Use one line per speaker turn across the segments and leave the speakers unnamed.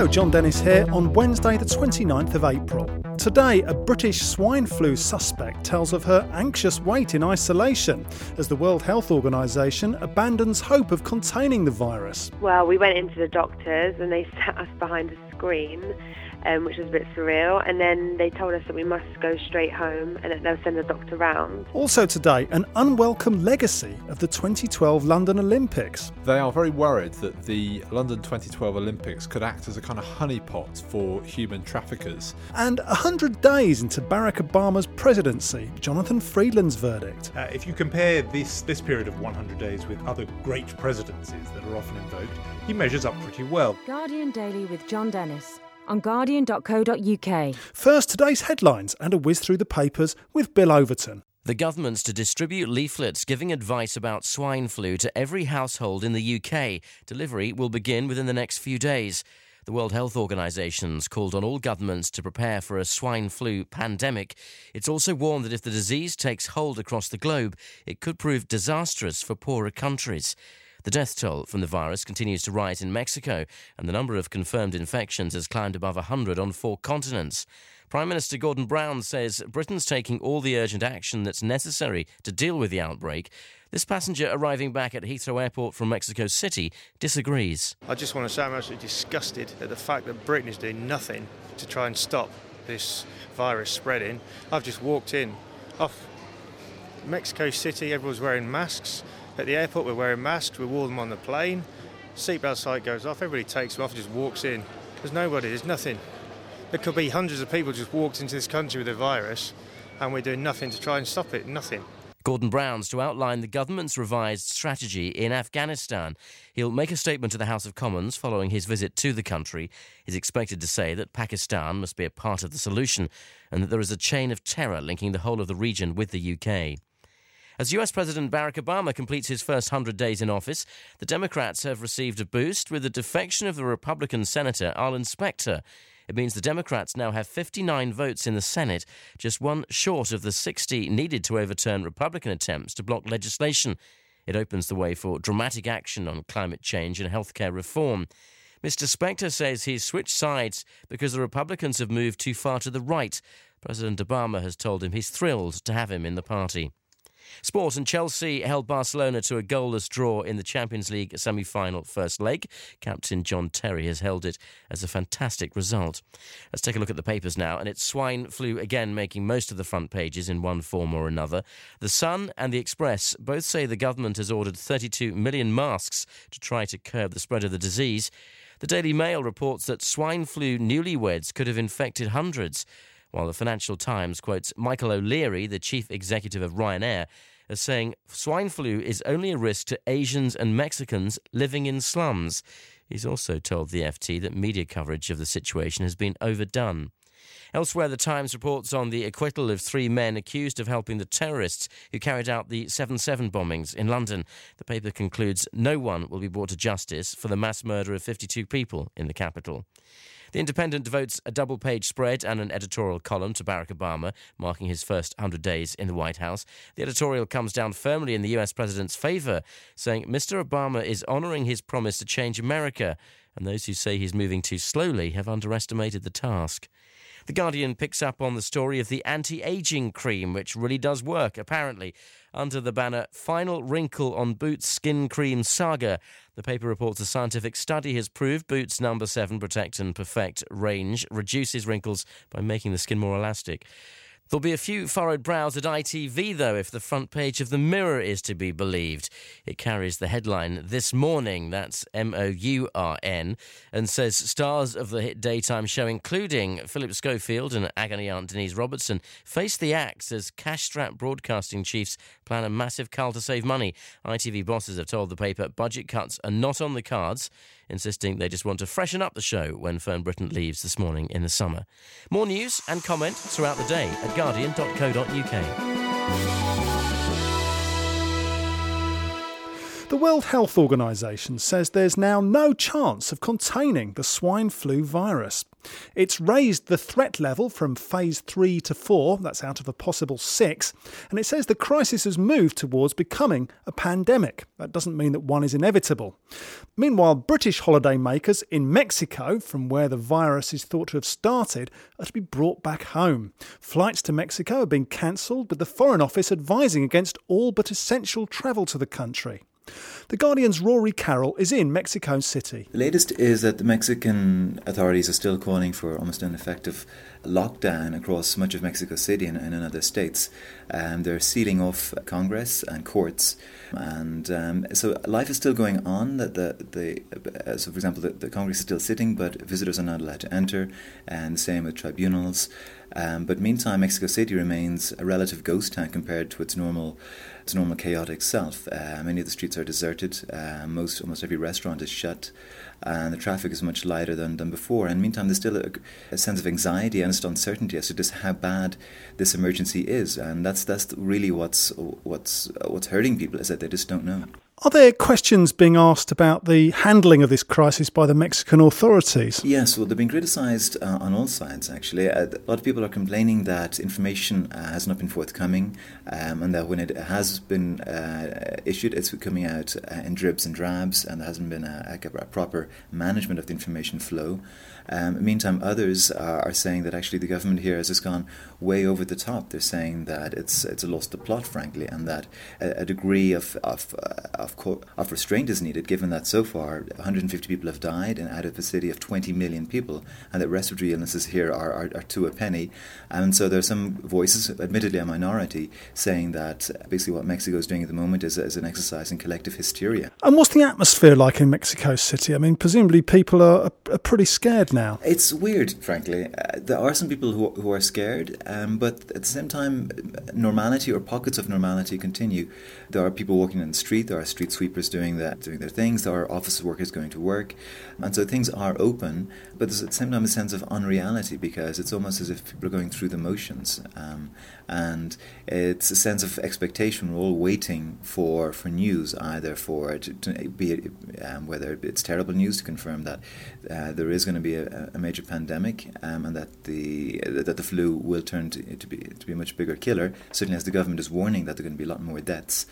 Hello, John Dennis here on Wednesday the 29th of April. Today, a British swine flu suspect tells of her anxious wait in isolation as the World Health Organisation abandons hope of containing the virus.
Well, we went into the doctors and they sat us behind a screen, which was a bit surreal, and then they told us that we must go straight home and that they'll send a doctor round.
Also today, an unwelcome legacy of the 2012 London Olympics.
They are very worried that the London 2012 Olympics could act as a kind of honeypot for human traffickers.
And 100 days into Barack Obama's presidency, Jonathan Freedland's verdict.
If you compare this period of 100 days with other great presidencies that are often invoked, he measures up pretty well.
Guardian Daily with John Dennis on guardian.co.uk.
First, today's headlines and a whiz through the papers with Bill Overton.
The government's to distribute leaflets giving advice about swine flu to every household in the UK. Delivery will begin within the next few days. The World Health Organisation's called on all governments to prepare for a swine flu pandemic. It's also warned that if the disease takes hold across the globe, it could prove disastrous for poorer countries. The death toll from the virus continues to rise in Mexico, and the number of confirmed infections has climbed above 100 on 4 continents. Prime Minister Gordon Brown says Britain's taking all the urgent action that's necessary to deal with the outbreak. This passenger arriving back at Heathrow Airport from Mexico City disagrees.
I just want to say I'm absolutely disgusted at the fact that Britain is doing nothing to try and stop this virus spreading. I've just walked in off Mexico City, everyone's wearing masks. At the airport, we're wearing masks, we wore them on the plane. Seatbelt sign goes off, everybody takes them off and just walks in. There's nobody, there's nothing. There could be hundreds of people just walked into this country with a virus and we're doing nothing to try and stop it, nothing.
Gordon Brown's to outline the government's revised strategy in Afghanistan. He'll make a statement to the House of Commons following his visit to the country. He's expected to say that Pakistan must be a part of the solution and that there is a chain of terror linking the whole of the region with the UK. As US President Barack Obama completes his first 100 days in office, the Democrats have received a boost with the defection of the Republican Senator Arlen Specter. It means the Democrats now have 59 votes in the Senate, just one short of the 60 needed to overturn Republican attempts to block legislation. It opens the way for dramatic action on climate change and healthcare reform. Mr. Specter says he's switched sides because the Republicans have moved too far to the right. President Obama has told him he's thrilled to have him in the party. Sport, and Chelsea held Barcelona to a goalless draw in the Champions League semi-final first leg. Captain John Terry has held it as a fantastic result. Let's take a look at the papers now, and it's swine flu again making most of the front pages in one form or another. The Sun and the Express both say the government has ordered 32 million masks to try to curb the spread of the disease. The Daily Mail reports that swine flu newlyweds could have infected hundreds, while the Financial Times quotes Michael O'Leary, the chief executive of Ryanair, as saying swine flu is only a risk to Asians and Mexicans living in slums. He's also told the FT that media coverage of the situation has been overdone. Elsewhere, the Times reports on the acquittal of 3 men accused of helping the terrorists who carried out the 7/7 bombings in London. The paper concludes no one will be brought to justice for the mass murder of 52 people in the capital. The Independent devotes a double-page spread and an editorial column to Barack Obama, marking his first 100 days in the White House. The editorial comes down firmly in the US president's favour, saying Mr. Obama is honouring his promise to change America, and those who say he's moving too slowly have underestimated the task. The Guardian picks up on the story of the anti-aging cream, which really does work, apparently. Under the banner, Final Wrinkle on Boots Skin Cream Saga, the paper reports a scientific study has proved Boots No. 7 Protect and Perfect range reduces wrinkles by making the skin more elastic. There'll be a few furrowed brows at ITV, though, if the front page of the Mirror is to be believed. It carries the headline, This Morning, that's MOURN, and says stars of the hit daytime show, including Philip Schofield and agony aunt Denise Robertson, face the axe as cash-strapped broadcasting chiefs plan a massive cull to save money. ITV bosses have told the paper budget cuts are not on the cards, insisting they just want to freshen up the show when Fern Britain leaves this morning in the summer. More news and comment throughout the day at guardian.co.uk.
The World Health Organization says there's now no chance of containing the swine flu virus. It's raised the threat level from phase 3 to 4, that's out of a possible 6, and it says the crisis has moved towards becoming a pandemic. That doesn't mean that one is inevitable. Meanwhile, British holidaymakers in Mexico, from where the virus is thought to have started, are to be brought back home. Flights to Mexico have been cancelled, with the Foreign Office advising against all but essential travel to the country. The Guardian's Rory Carroll is in Mexico City.
The latest is that the Mexican authorities are still calling for almost an effective lockdown across much of Mexico City and in other states. They're sealing off Congress and courts. And so life is still going on. So, for example, the Congress is still sitting, but visitors are not allowed to enter, and the same with tribunals. But meantime, Mexico City remains a relative ghost town compared to its normal chaotic self. Many of the streets are deserted. Almost every restaurant is shut, and the traffic is much lighter than before. And meantime, there's still a sense of anxiety and uncertainty as to just how bad this emergency is, and that's really what's hurting people, is that they just don't know.
Are there questions being asked about the handling of this crisis by the Mexican authorities?
Yes, well, they've been criticised on all sides, actually. A lot of people are complaining that information has not been forthcoming, and that when it has been issued, it's coming out in dribs and drabs, and there hasn't been a proper management of the information flow. Meantime, others are saying that actually the government here has just gone way over the top. They're saying that it's lost the plot, frankly, and that a degree of restraint is needed, given that so far 150 people have died and out of a city of 20 million people, and that respiratory illnesses here are two a penny. And so there are some voices, admittedly a minority, saying that basically what Mexico is doing at the moment is an exercise in collective hysteria.
And what's the atmosphere like in Mexico City? I mean, presumably people are pretty scared now.
It's weird, frankly. There are some people who are scared, but at the same time, normality or pockets of normality continue. There are people walking in the street, there are street sweepers doing their things, there are office workers going to work, and so things are open, but there's at the same time a sense of unreality, because it's almost as if people are going through the motions, and it's a sense of expectation. We're all waiting for news, either for to be whether it's terrible news to confirm that there is going to be a major pandemic, and that the flu will turn to be a much bigger killer, certainly as the government is warning that there are going to be a lot more deaths,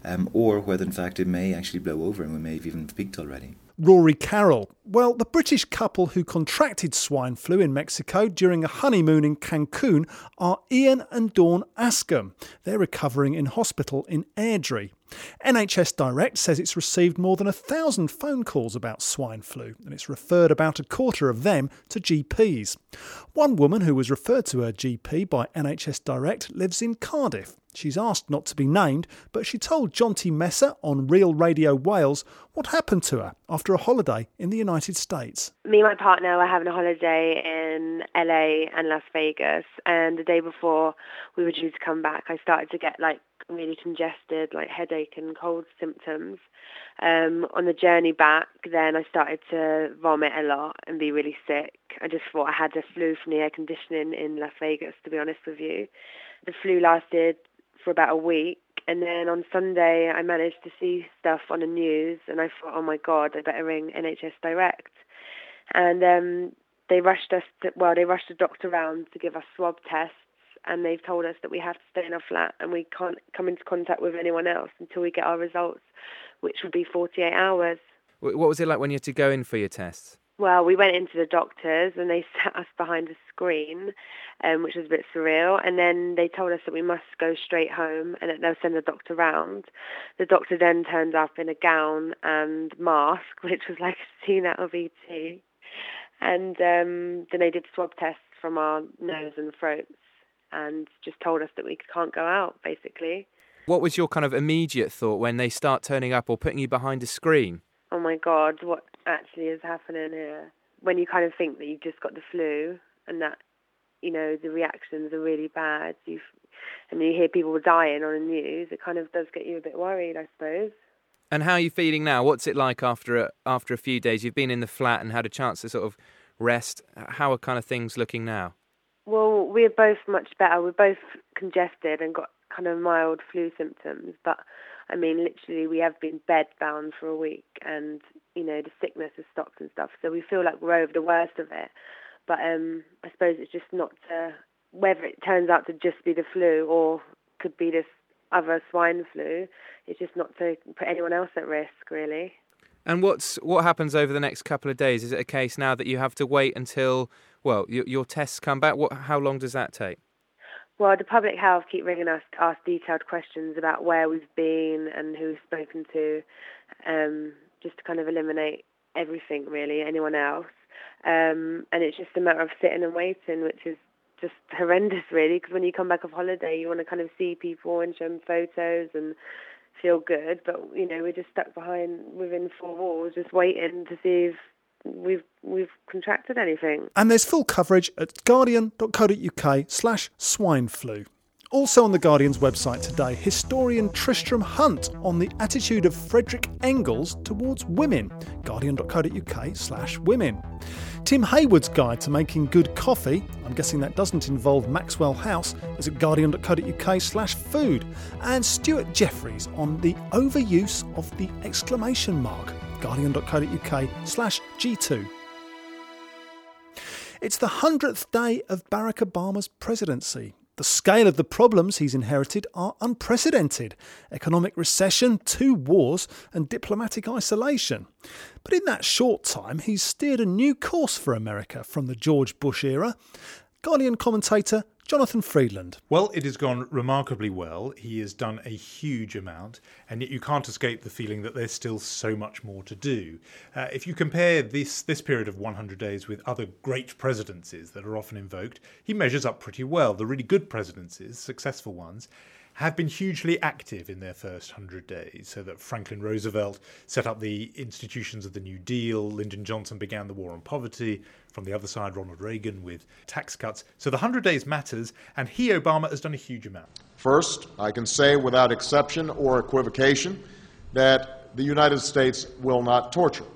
or whether in fact it may actually blow over and we may have even peaked already.
Rory Carroll. Well, the British couple who contracted swine flu in Mexico during a honeymoon in Cancun are Ian and Dawn Askham. They're recovering in hospital in Airdrie. NHS Direct says it's received more than 1,000 phone calls about swine flu, and it's referred about a quarter of them to GPs. One woman who was referred to her GP by NHS Direct lives in Cardiff. She's asked not to be named, but she told Jonty Messer on Real Radio Wales what happened to her after a holiday in the United States.
Me and my partner were having a holiday in LA and Las Vegas, and the day before we were due to come back, I started to get really congested, headache and cold symptoms. On the journey back, then I started to vomit a lot and be really sick. I just thought I had the flu from the air conditioning in Las Vegas, to be honest with you. The flu lasted for about a week, and then on Sunday I managed to see stuff on the news, and I thought, oh my God, I better ring NHS Direct. And they rushed the doctor round to give us swab tests, and they've told us that we have to stay in our flat and we can't come into contact with anyone else until we get our results, which would be 48 hours.
What was it like when you had to go in for your tests?
Well, we went into the doctors and they sat us behind a screen, which was a bit surreal. And then they told us that we must go straight home and that they'll send the doctor round. The doctor then turned up in a gown and mask, which was like a scene out of E.T. And then they did swab tests from our nose and throats and just told us that we can't go out, basically.
What was your kind of immediate thought when they start turning up or putting you behind a screen?
Oh my God, what actually is happening here? When you kind of think that you've just got the flu and that, the reactions are really bad, and you hear people dying on the news, it kind of does get you a bit worried, I suppose.
And how are you feeling now? What's it like after a few days? You've been in the flat and had a chance to sort of rest. How are kind of things looking now?
Well, we're both much better. We're both congested and got kind of mild flu symptoms, but I mean, literally, we have been bed-bound for a week, and, you know, the sickness has stopped and stuff, so we feel like we're over the worst of it. But I suppose it's just not to, whether it turns out to just be the flu or could be this other swine flu, it's just not to put anyone else at risk, really.
And what happens over the next couple of days? Is it a case now that you have to wait until, well, your tests come back? How long does that take?
Well, the public health keep ringing us to ask detailed questions about where we've been and who we've spoken to, just to kind of eliminate everything, really, anyone else. And it's just a matter of sitting and waiting, which is just horrendous, really, because when you come back off holiday, you want to kind of see people and show them photos and feel good. But, you know, we're just stuck within four walls, just waiting to see if we've contracted anything.
And there's full coverage at guardian.co.uk/swine flu. Also on The Guardian's website today, historian Tristram Hunt on the attitude of Frederick Engels towards women. Guardian.co.uk/women. Tim Hayward's guide to making good coffee, I'm guessing that doesn't involve Maxwell House, is at guardian.co.uk/food. And Stuart Jeffries on the overuse of the exclamation mark. Guardian.co.uk/G2. It's the 100th day of Barack Obama's presidency. The scale of the problems he's inherited are unprecedented. Economic recession, 2 wars and diplomatic isolation. But in that short time, he's steered a new course for America from the George Bush era. Guardian commentator Jonathan Freedland.
Well, it has gone remarkably well. He has done a huge amount, and yet you can't escape the feeling that there's still so much more to do. If you compare this period of 100 days with other great presidencies that are often invoked, he measures up pretty well. The really good presidencies, successful ones, have been hugely active in their first 100 days, so that Franklin Roosevelt set up the institutions of the New Deal, Lyndon Johnson began the war on poverty, from the other side Ronald Reagan with tax cuts. So the 100 days matters, and Obama, has done a huge amount.
First, I can say without exception or equivocation that the United States will not torture.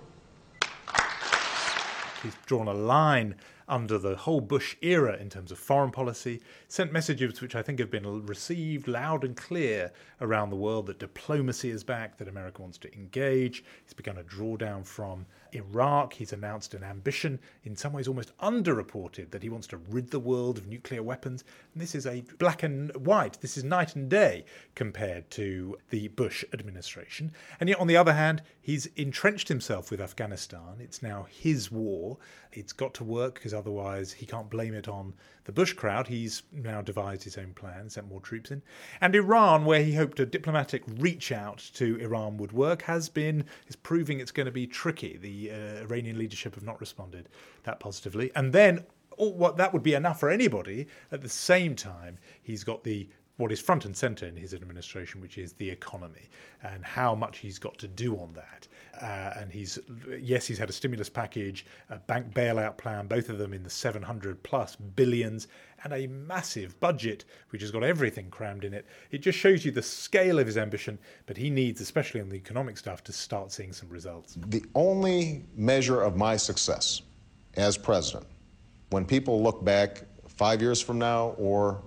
He's drawn a line under the whole Bush era in terms of foreign policy, sent messages which I think have been received loud and clear around the world, that diplomacy is back, that America wants to engage. He's begun a drawdown from Iraq. He's announced an ambition, in some ways almost underreported, that he wants to rid the world of nuclear weapons. And this is a black and white, this is night and day compared to the Bush administration. And yet, on the other hand, he's entrenched himself with Afghanistan. It's now his war. It's got to work, because otherwise he can't blame it on the Bush crowd. He's now devised his own plan, sent more troops in. And Iran, where he hoped a diplomatic reach out to Iran would work, is proving it's going to be tricky. The Iranian leadership have not responded that positively. And then what that would be enough for anybody. At the same time, he's got what is front and centre in his administration, which is the economy, and how much he's got to do on that. And he's had a stimulus package, a bank bailout plan, both of them in the 700 plus billions, and a massive budget which has got everything crammed in it. It just shows you the scale of his ambition, but he needs, especially on the economic stuff, to start seeing some results.
The only measure of my success as president, when people look back 5 years from now or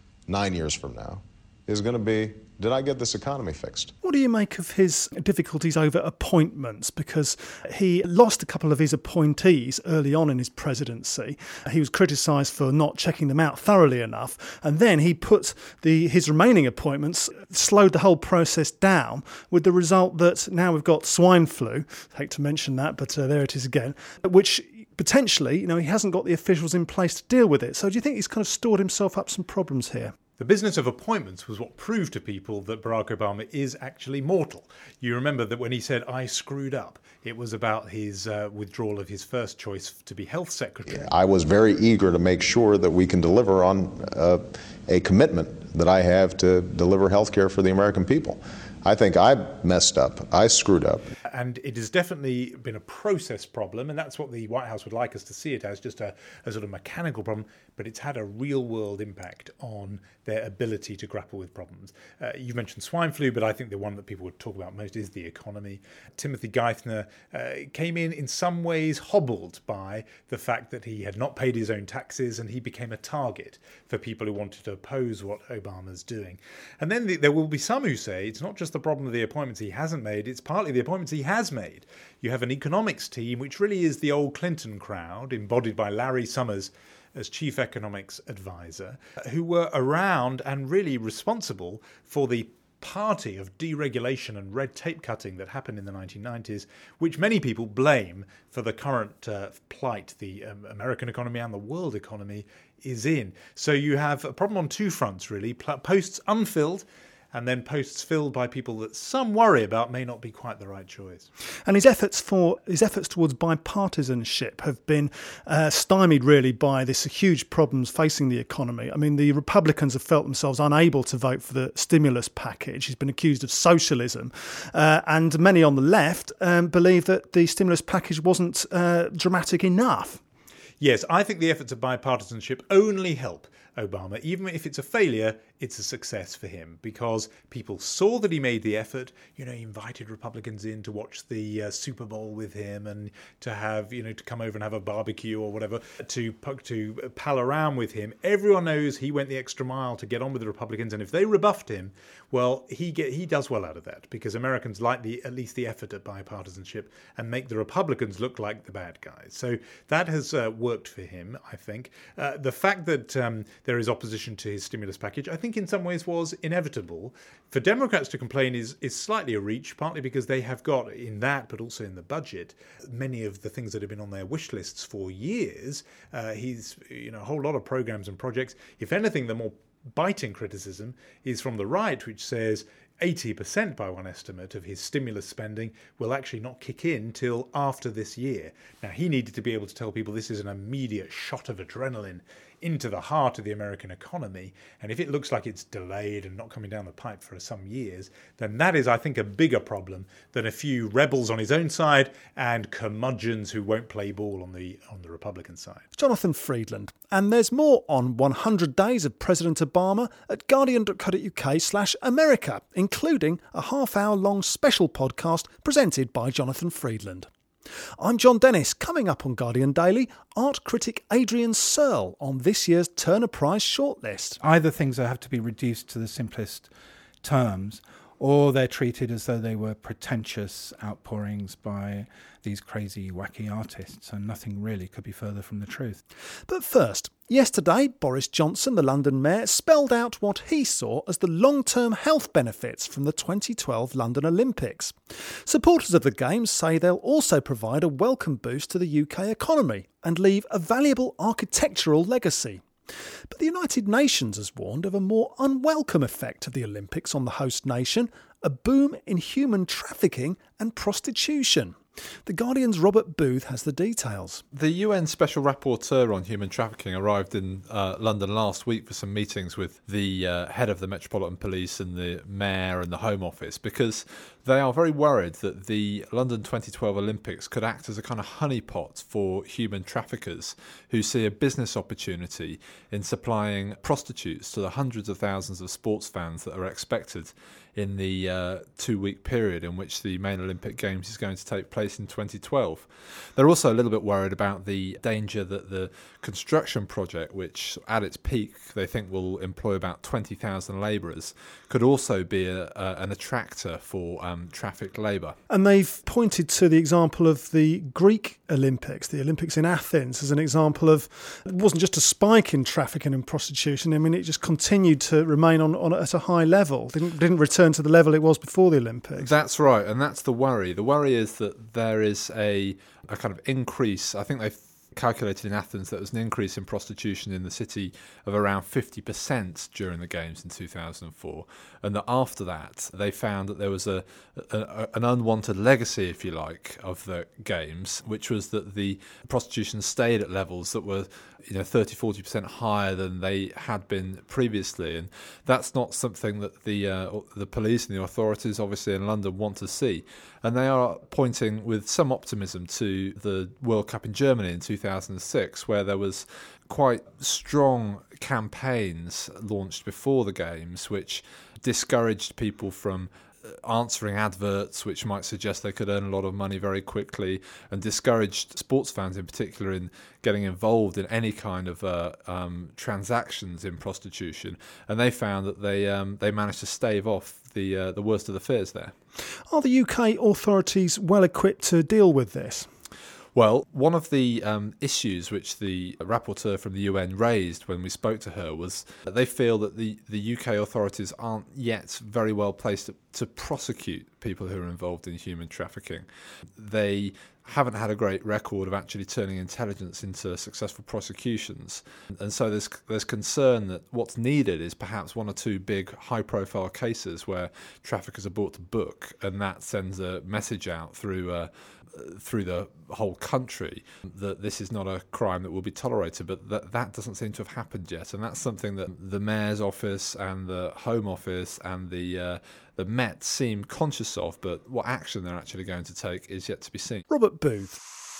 9 years from now, is going to be, did I get this economy fixed?
What do you make of his difficulties over appointments? Because he lost a couple of his appointees early on in his presidency. He was criticised for not checking them out thoroughly enough. And then he put his remaining appointments, slowed the whole process down, with the result that now we've got swine flu. I hate to mention that, but there it is again, which potentially, he hasn't got the officials in place to deal with it. So do you think he's kind of stored himself up some problems here?
The business of appointments was what proved to people that Barack Obama is actually mortal. You remember that when he said, I screwed up, it was about his withdrawal of his first choice to be health secretary.
I was very eager to make sure that we can deliver on a commitment that I have to deliver health care for the American people. I think I messed up. I screwed up.
And it has definitely been a process problem, and that's what the White House would like us to see it as, just a sort of mechanical problem, but it's had a real-world impact on their ability to grapple with problems. You mentioned swine flu, but I think the one that people would talk about most is the economy. Timothy Geithner came in some ways hobbled by the fact that he had not paid his own taxes, and he became a target for people who wanted to oppose what Obama's doing. And then there will be some who say it's not just the problem of the appointments he hasn't made, it's partly the appointments he has made. You have an economics team, which really is the old Clinton crowd, embodied by Larry Summers as chief economics advisor, who were around and really responsible for the party of deregulation and red tape cutting that happened in the 1990s, which many people blame for the current plight the American economy and the world economy is in. So you have a problem on two fronts, really. Posts unfilled, and then posts filled by people that some worry about may not be quite the right choice.
And his efforts towards bipartisanship have been stymied really by this huge problems facing the economy. I mean, the Republicans have felt themselves unable to vote for the stimulus package. He's been accused of socialism. And many on the left believe that the stimulus package wasn't dramatic enough.
Yes, I think the efforts of bipartisanship only help Obama. Even if it's a failure, it's a success for him because people saw that he made the effort. You know, he invited Republicans in to watch the Super Bowl with him and to have, to come over and have a barbecue or whatever, to pal around with him. Everyone knows he went the extra mile to get on with the Republicans, and if they rebuffed him, well, he does well out of that because Americans like at least the effort at bipartisanship and make the Republicans look like the bad guys. So that has worked for him, I think. The fact that there is opposition to his stimulus package, I think in some ways was inevitable. For Democrats to complain is slightly a reach, partly because they have got in that, but also in the budget, many of the things that have been on their wish lists for years. He's, a whole lot of programs and projects. If anything, the more biting criticism is from the right, which says 80% by one estimate of his stimulus spending will actually not kick in till after this year. Now, he needed to be able to tell people this is an immediate shot of adrenaline into the heart of the American economy. And if it looks like it's delayed and not coming down the pipe for some years, then that is, I think, a bigger problem than a few rebels on his own side and curmudgeons who won't play ball on the Republican side.
Jonathan Freedland. And there's more on 100 Days of President Obama at guardian.co.uk/America, including a half-hour-long special podcast presented by Jonathan Freedland. I'm John Dennis. Coming up on Guardian Daily, art critic Adrian Searle on this year's Turner Prize shortlist.
Either things have to be reduced to the simplest terms, or they're treated as though they were pretentious outpourings by these crazy, wacky artists, and nothing really could be further from the truth.
But first, yesterday, Boris Johnson, the London mayor, spelled out what he saw as the long-term health benefits from the 2012 London Olympics. Supporters of the Games say they'll also provide a welcome boost to the UK economy and leave a valuable architectural legacy. But the United Nations has warned of a more unwelcome effect of the Olympics on the host nation, a boom in human trafficking and prostitution. The Guardian's Robert Booth has the details.
The UN Special Rapporteur on Human Trafficking arrived in London last week for some meetings with the head of the Metropolitan Police and the Mayor and the Home Office because they are very worried that the London 2012 Olympics could act as a kind of honeypot for human traffickers who see a business opportunity in supplying prostitutes to the hundreds of thousands of sports fans that are expected in the 2-week period in which the main Olympic Games is going to take place in 2012. They're also a little bit worried about the danger that the construction project, which at its peak they think will employ about 20,000 labourers, could also be an attractor for trafficked labour.
And they've pointed to the example of the Greek Olympics, the Olympics in Athens, as an example of, it wasn't just a spike in trafficking and prostitution. I mean, it just continued to remain on at a high level. Didn't return to the level it was before the Olympics.
That's right, and that's the worry. The worry is that there is a kind of increase. I think they've calculated in Athens that there was an increase in prostitution in the city of around 50% during the Games in 2004, and that after that they found that there was an unwanted legacy, if you like, of the Games, which was that the prostitution stayed at levels that were 30-40% higher than they had been previously, and that's not something that the police and the authorities obviously in London want to see. And they are pointing with some optimism to the World Cup in Germany in 2006, where there was quite strong campaigns launched before the Games which discouraged people from answering adverts which might suggest they could earn a lot of money very quickly, and discouraged sports fans in particular in getting involved in any kind of transactions in prostitution. And they found that they managed to stave off the worst of the fears there.
Are the UK authorities well equipped to deal with this?
Well, one of the issues which the rapporteur from the UN raised when we spoke to her was that they feel that the UK authorities aren't yet very well placed to prosecute people who are involved in human trafficking. They haven't had a great record of actually turning intelligence into successful prosecutions. And so there's concern that what's needed is perhaps one or two big high-profile cases where traffickers are brought to book, and that sends a message out through the whole country that this is not a crime that will be tolerated, but that doesn't seem to have happened yet. And that's something that the Mayor's office and the Home Office and the Met seem conscious of, but what action they're actually going to take is yet to be seen.
Robert Booth.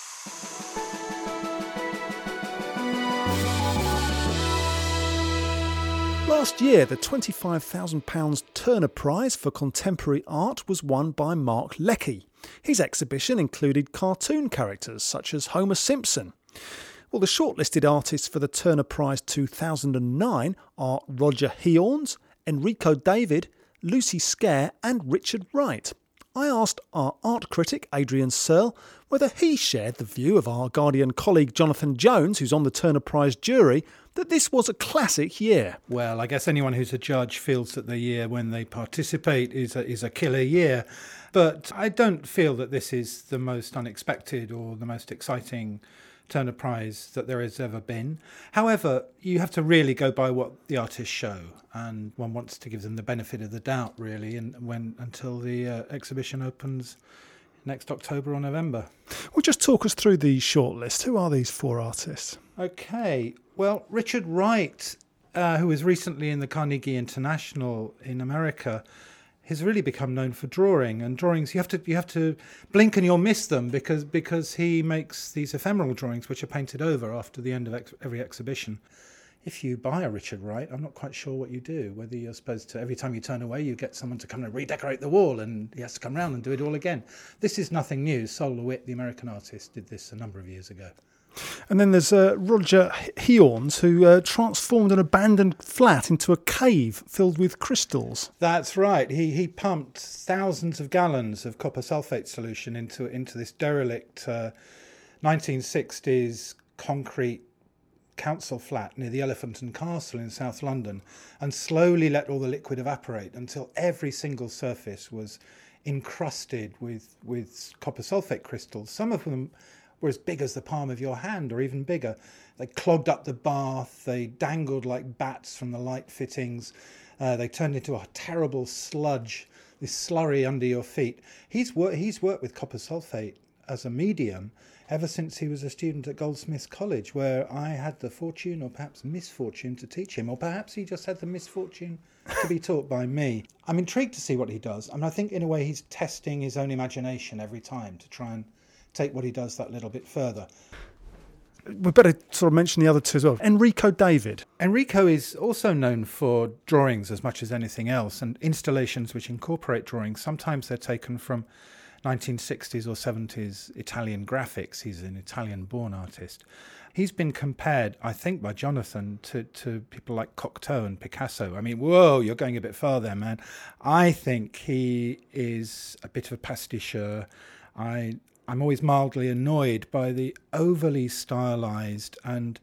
Last year, the £25,000 Turner Prize for Contemporary Art was won by Mark Leckey. His exhibition included cartoon characters such as Homer Simpson. Well, the shortlisted artists for the Turner Prize 2009 are Roger Heorns, Enrico David, Lucy Scare and Richard Wright. I asked our art critic Adrian Searle whether he shared the view of our Guardian colleague Jonathan Jones, who's on the Turner Prize jury, that this was a classic year.
Well, I guess anyone who's a judge feels that the year when they participate is a killer year. But I don't feel that this is the most unexpected or the most exciting Turner Prize that there has ever been. However, you have to really go by what the artists show, and one wants to give them the benefit of the doubt, really, until the exhibition opens next October or November.
Well, just talk us through the shortlist. Who are these four artists?
Okay, well, Richard Wright, who was recently in the Carnegie International in America, has really become known for drawing. And drawings, you have to blink and you'll miss them because he makes these ephemeral drawings which are painted over after the end of every exhibition. If you buy a Richard Wright, I'm not quite sure what you do, whether you're supposed to, every time you turn away, you get someone to come and redecorate the wall and he has to come round and do it all again. This is nothing new. Sol LeWitt, the American artist, did this a number of years ago.
And then there's Roger Heorns, who transformed an abandoned flat into a cave filled with crystals.
That's right. He pumped thousands of gallons of copper sulfate solution into this derelict 1960s concrete council flat near the Elephant and Castle in South London, and slowly let all the liquid evaporate until every single surface was encrusted with copper sulfate crystals. Some of them were as big as the palm of your hand or even bigger. They clogged up the bath, they dangled like bats from the light fittings, they turned into a terrible sludge, this slurry under your feet. He's worked with copper sulfate as a medium ever since he was a student at Goldsmiths College, where I had the fortune or perhaps misfortune to teach him, or perhaps he just had the misfortune to be taught by me. I'm intrigued to see what he does. I mean, I think in a way he's testing his own imagination every time to try and take what he does that little bit further.
We better sort of mention the other two as well. Enrico David.
Enrico is also known for drawings as much as anything else, and installations which incorporate drawings. Sometimes they're taken from 1960s or 70s Italian graphics. He's an Italian-born artist. He's been compared, I think, by Jonathan to people like Cocteau and Picasso. I mean, whoa, you're going a bit far there, man. I think he is a bit of a pasticheur. I'm always mildly annoyed by the overly stylized, and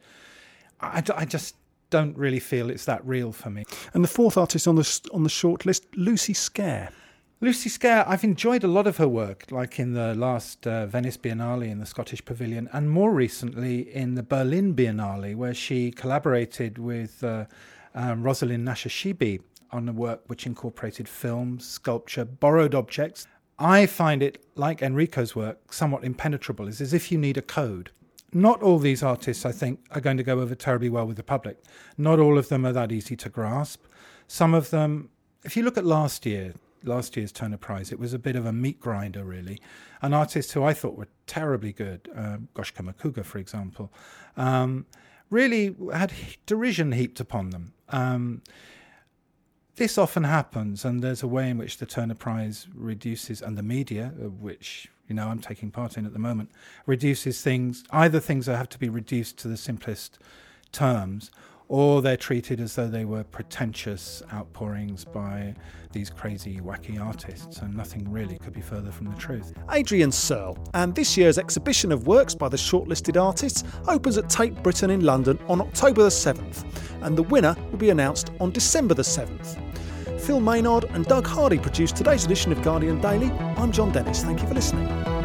I just don't really feel it's that real for me.
And the fourth artist on the short list, Lucy Scare.
Lucy Scare, I've enjoyed a lot of her work, like in the last Venice Biennale in the Scottish Pavilion, and more recently in the Berlin Biennale, where she collaborated with Rosalind Nashashibi on a work which incorporated film, sculpture, borrowed objects. I find it, like Enrico's work, somewhat impenetrable. It's as if you need a code. Not all these artists, I think, are going to go over terribly well with the public. Not all of them are that easy to grasp. Some of them, if you look at last year's Turner Prize, it was a bit of a meat grinder, really. An artist who I thought were terribly good, Goshka Makuga, for example, really had derision heaped upon them. This often happens, and there's a way in which the Turner Prize reduces, and the media, which I'm taking part in at the moment, reduces things that have to be reduced to the simplest terms, or they're treated as though they were pretentious outpourings by these crazy, wacky artists, and nothing really could be further from the truth.
Adrian Searle, and this year's exhibition of works by the shortlisted artists opens at Tate Britain in London on October the 7th, and the winner will be announced on December the 7th. Phil Maynard and Doug Hardy produced today's edition of Guardian Daily. I'm John Dennis. Thank you for listening.